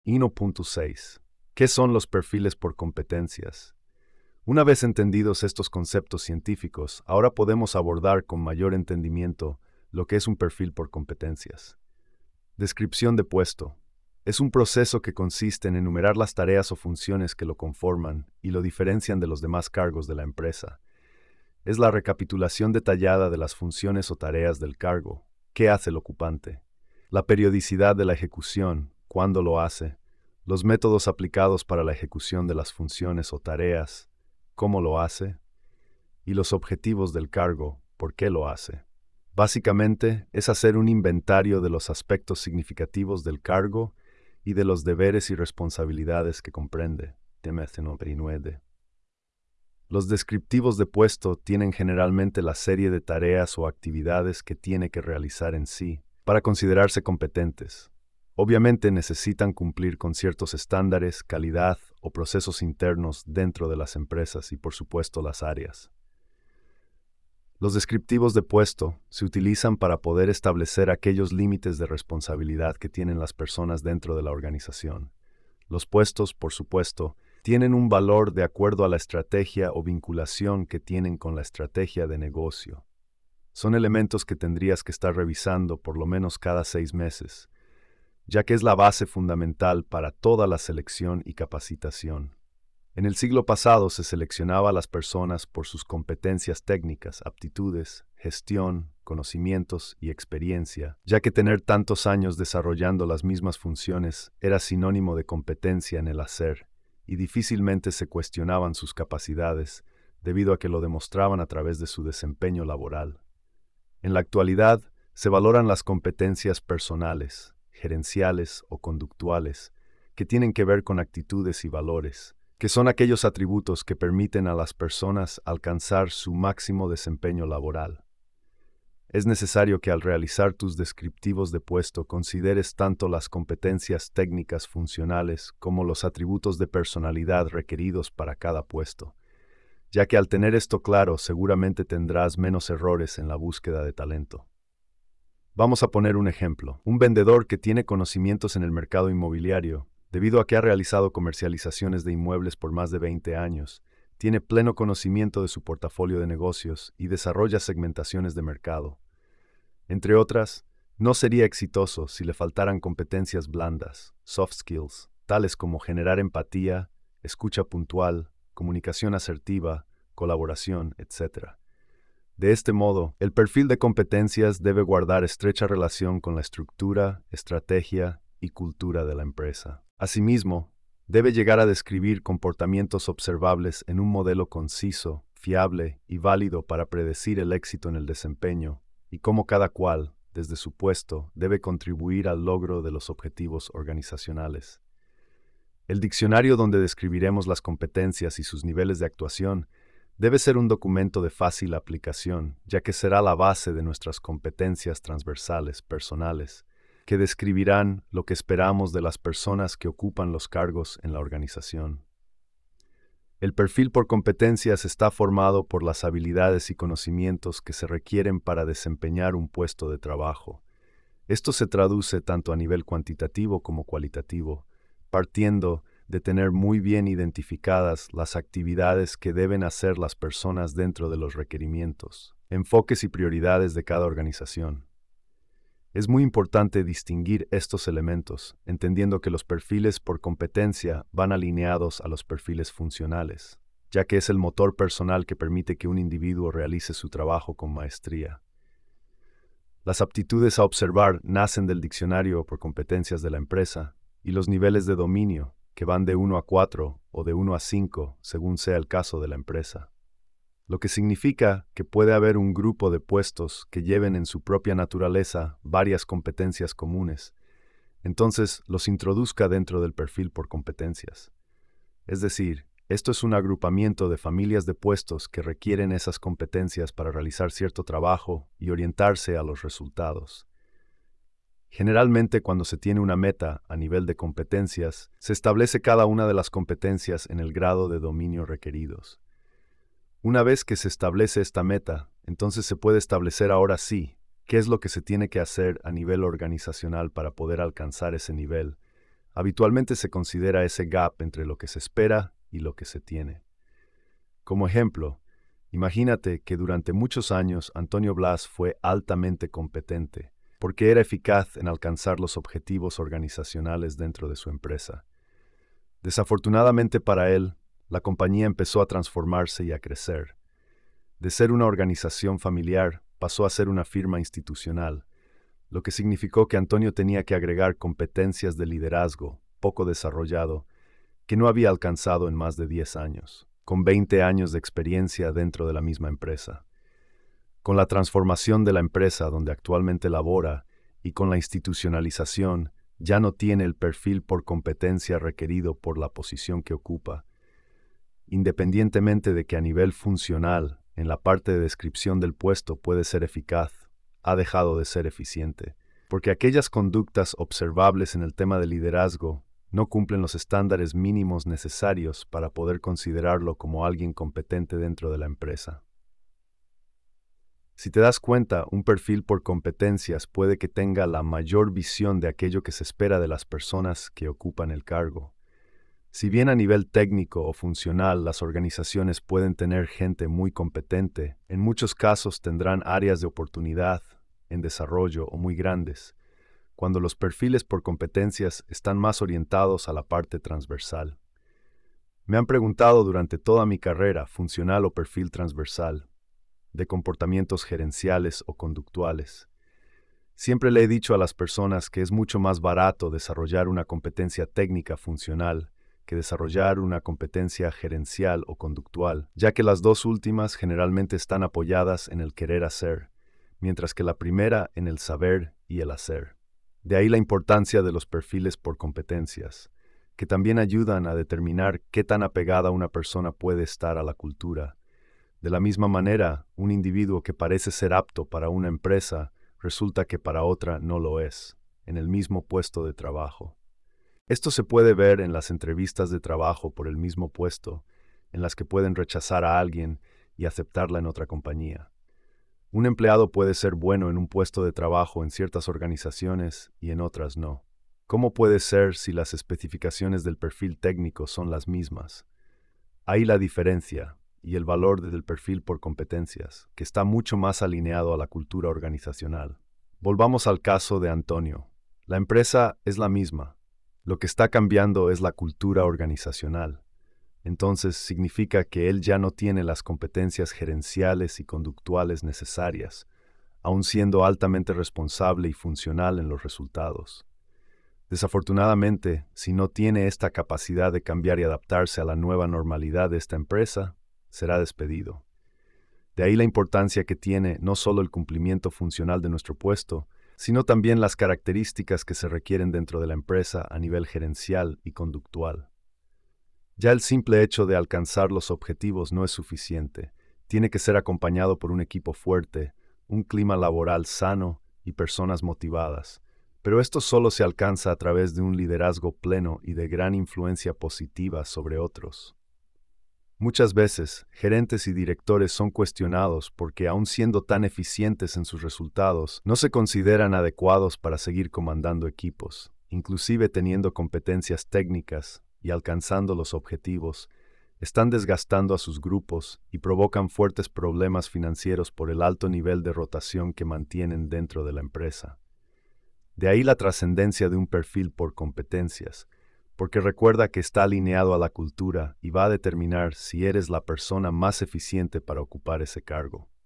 1.6. ¿Qué son los perfiles por competencias? Una vez entendidos estos conceptos científicos, ahora podemos abordar con mayor entendimiento lo que es un perfil por competencias. Descripción de puesto. Es un proceso que consiste en enumerar las tareas o funciones que lo conforman y lo diferencian de los demás cargos de la empresa. Es la recapitulación detallada de las funciones o tareas del cargo. ¿Qué hace el ocupante? La periodicidad de la ejecución, cuándo lo hace, los métodos aplicados para la ejecución de las funciones o tareas, cómo lo hace, y los objetivos del cargo, por qué lo hace. Básicamente, es hacer un inventario de los aspectos significativos del cargo y de los deberes y responsabilidades que comprende. Los descriptivos de puesto tienen generalmente la serie de tareas o actividades que tiene que realizar en sí para considerarse competentes. Obviamente necesitan cumplir con ciertos estándares, calidad o procesos internos dentro de las empresas y por supuesto las áreas. Los descriptivos de puesto se utilizan para poder establecer aquellos límites de responsabilidad que tienen las personas dentro de la organización. Los puestos, por supuesto, tienen un valor de acuerdo a la estrategia o vinculación que tienen con la estrategia de negocio. Son elementos que tendrías que estar revisando por lo menos cada 6 meses, ya que es la base fundamental para toda la selección y capacitación. En el siglo pasado se seleccionaba a las personas por sus competencias técnicas, aptitudes, gestión, conocimientos y experiencia, ya que tener tantos años desarrollando las mismas funciones era sinónimo de competencia en el hacer, y difícilmente se cuestionaban sus capacidades, debido a que lo demostraban a través de su desempeño laboral. En la actualidad, se valoran las competencias personales, gerenciales o conductuales, que tienen que ver con actitudes y valores, que son aquellos atributos que permiten a las personas alcanzar su máximo desempeño laboral. Es necesario que al realizar tus descriptivos de puesto consideres tanto las competencias técnicas funcionales como los atributos de personalidad requeridos para cada puesto, ya que al tener esto claro seguramente tendrás menos errores en la búsqueda de talento. Vamos a poner un ejemplo. Un vendedor que tiene conocimientos en el mercado inmobiliario, debido a que ha realizado comercializaciones de inmuebles por más de 20 años, tiene pleno conocimiento de su portafolio de negocios y desarrolla segmentaciones de mercado. Entre otras, no sería exitoso si le faltaran competencias blandas, soft skills, tales como generar empatía, escucha puntual, comunicación asertiva, colaboración, etc. De este modo, el perfil de competencias debe guardar estrecha relación con la estructura, estrategia y cultura de la empresa. Asimismo, debe llegar a describir comportamientos observables en un modelo conciso, fiable y válido para predecir el éxito en el desempeño y cómo cada cual, desde su puesto, debe contribuir al logro de los objetivos organizacionales. El diccionario donde describiremos las competencias y sus niveles de actuación debe ser un documento de fácil aplicación, ya que será la base de nuestras competencias transversales, personales, que describirán lo que esperamos de las personas que ocupan los cargos en la organización. El perfil por competencias está formado por las habilidades y conocimientos que se requieren para desempeñar un puesto de trabajo. Esto se traduce tanto a nivel cuantitativo como cualitativo, partiendo de tener muy bien identificadas las actividades que deben hacer las personas dentro de los requerimientos, enfoques y prioridades de cada organización. Es muy importante distinguir estos elementos, entendiendo que los perfiles por competencia van alineados a los perfiles funcionales, ya que es el motor personal que permite que un individuo realice su trabajo con maestría. Las aptitudes a observar nacen del diccionario por competencias de la empresa y los niveles de dominio, que van de 1 a 4 o de 1 a 5, según sea el caso de la empresa. Lo que significa que puede haber un grupo de puestos que lleven en su propia naturaleza varias competencias comunes, entonces los introduzca dentro del perfil por competencias. Es decir, esto es un agrupamiento de familias de puestos que requieren esas competencias para realizar cierto trabajo y orientarse a los resultados. Generalmente, cuando se tiene una meta a nivel de competencias, se establece cada una de las competencias en el grado de dominio requeridos. Una vez que se establece esta meta, entonces se puede establecer ahora sí qué es lo que se tiene que hacer a nivel organizacional para poder alcanzar ese nivel, Habitualmente se considera ese gap entre lo que se espera y lo que se tiene. Como ejemplo, imagínate que durante muchos años Antonio Blas fue altamente competente, porque era eficaz en alcanzar los objetivos organizacionales dentro de su empresa. Desafortunadamente para él, la compañía empezó a transformarse y a crecer. De ser una organización familiar, pasó a ser una firma institucional, lo que significó que Antonio tenía que agregar competencias de liderazgo, poco desarrollado, que no había alcanzado en más de 10 años, con 20 años de experiencia dentro de la misma empresa. Con la transformación de la empresa donde actualmente labora y con la institucionalización, ya no tiene el perfil por competencia requerido por la posición que ocupa. Independientemente de que a nivel funcional, en la parte de descripción del puesto puede ser eficaz, ha dejado de ser eficiente, porque aquellas conductas observables en el tema de liderazgo no cumplen los estándares mínimos necesarios para poder considerarlo como alguien competente dentro de la empresa. Si te das cuenta, un perfil por competencias puede que tenga la mayor visión de aquello que se espera de las personas que ocupan el cargo. Si bien a nivel técnico o funcional las organizaciones pueden tener gente muy competente, en muchos casos tendrán áreas de oportunidad, en desarrollo o muy grandes, cuando los perfiles por competencias están más orientados a la parte transversal. Me han preguntado durante toda mi carrera, funcional o perfil transversal, de comportamientos gerenciales o conductuales. Siempre le he dicho a las personas que es mucho más barato desarrollar una competencia técnica funcional que desarrollar una competencia gerencial o conductual, ya que las dos últimas generalmente están apoyadas en el querer hacer, mientras que la primera en el saber y el hacer. De ahí la importancia de los perfiles por competencias, que también ayudan a determinar qué tan apegada una persona puede estar a la cultura. De la misma manera, un individuo que parece ser apto para una empresa resulta que para otra no lo es, en el mismo puesto de trabajo. Esto se puede ver en las entrevistas de trabajo por el mismo puesto, en las que pueden rechazar a alguien y aceptarla en otra compañía. Un empleado puede ser bueno en un puesto de trabajo en ciertas organizaciones y en otras no. ¿Cómo puede ser si las especificaciones del perfil técnico son las mismas? Ahí la diferencia y el valor del perfil por competencias, que está mucho más alineado a la cultura organizacional. Volvamos al caso de Antonio. La empresa es la misma. Lo que está cambiando es la cultura organizacional. Entonces significa que él ya no tiene las competencias gerenciales y conductuales necesarias, aun siendo altamente responsable y funcional en los resultados. Desafortunadamente, si no tiene esta capacidad de cambiar y adaptarse a la nueva normalidad de esta empresa, será despedido. De ahí la importancia que tiene no solo el cumplimiento funcional de nuestro puesto, sino también las características que se requieren dentro de la empresa a nivel gerencial y conductual. Ya el simple hecho de alcanzar los objetivos no es suficiente. Tiene que ser acompañado por un equipo fuerte, un clima laboral sano y personas motivadas. Pero esto solo se alcanza a través de un liderazgo pleno y de gran influencia positiva sobre otros. Muchas veces, gerentes y directores son cuestionados porque, aun siendo tan eficientes en sus resultados, no se consideran adecuados para seguir comandando equipos, inclusive teniendo competencias técnicas y alcanzando los objetivos, están desgastando a sus grupos y provocan fuertes problemas financieros por el alto nivel de rotación que mantienen dentro de la empresa. De ahí la trascendencia de un perfil por competencias, porque recuerda que está alineado a la cultura y va a determinar si eres la persona más eficiente para ocupar ese cargo.